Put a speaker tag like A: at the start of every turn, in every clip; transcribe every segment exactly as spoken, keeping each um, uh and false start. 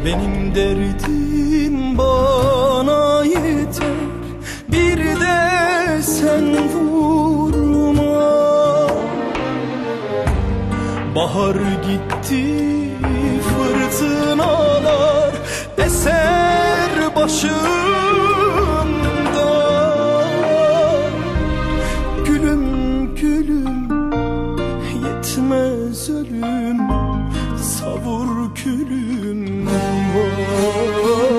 A: Benim derdim bana yeter, bir de sen vurma. Bahar gitti, fırtınalar eser başımda. Gülüm gülüm yetmez ölüm, savur külüm var.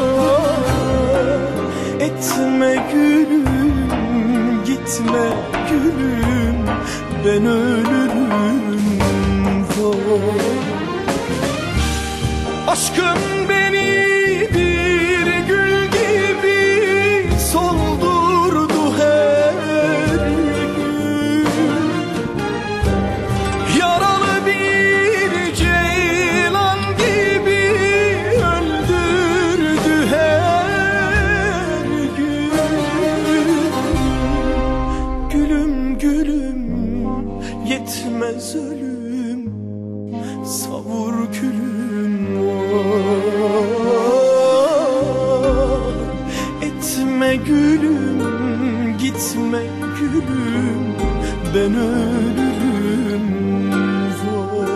A: Etme gülüm, gitme gülüm, ben ölürüm var. Aşkın beni bir gül gibi soldurdu her gün. Yaralı bir ceylan gibi öldürdü her gün. Gülüm gülüm yetmez ölüm, savur külüm var. Etme gülüm, gitme gülüm, ben ölürüm var.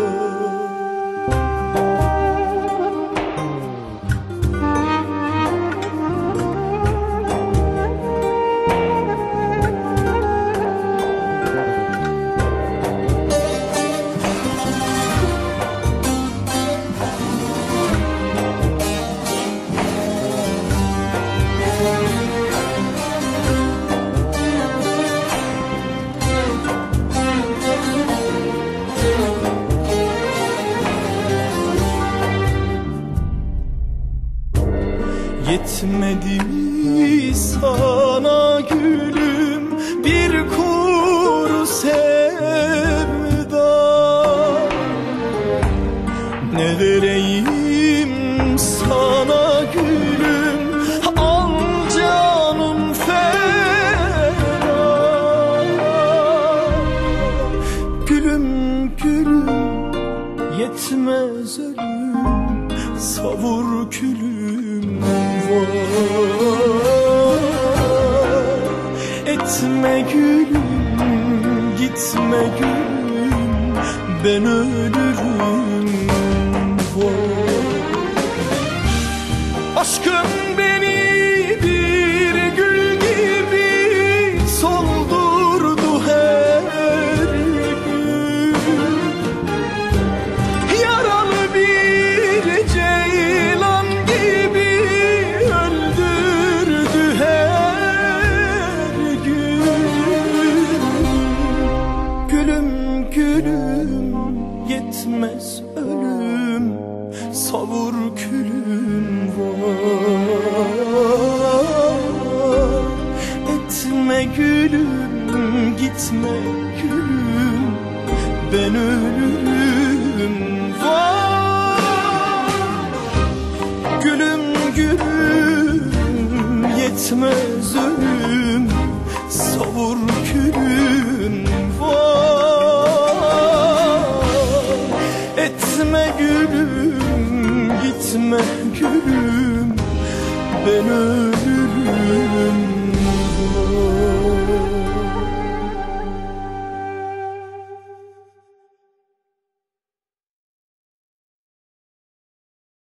A: Yetmedi mi sana gülüm bir kuru sevda? Ne vereyim sana gülüm, al canım feda. Gülüm gülüm yetmez ölüm, savur külüm var. Etme gülüm, gitme gülüm, ben ölürüm var. Aşkın beni bir gül gibi soldurdu her gün. Yaralı bir ceylan gibi öldürdü her gün. Gülüm gülüm yetmez ölüm, savur külüm var. Etme gülüm, gitme gülüm, ben ölürüm var. Gülüm gülüm yetmez ölüm, savur külüm var. Etme gülüm, gitme gülüm, ben ölürüm.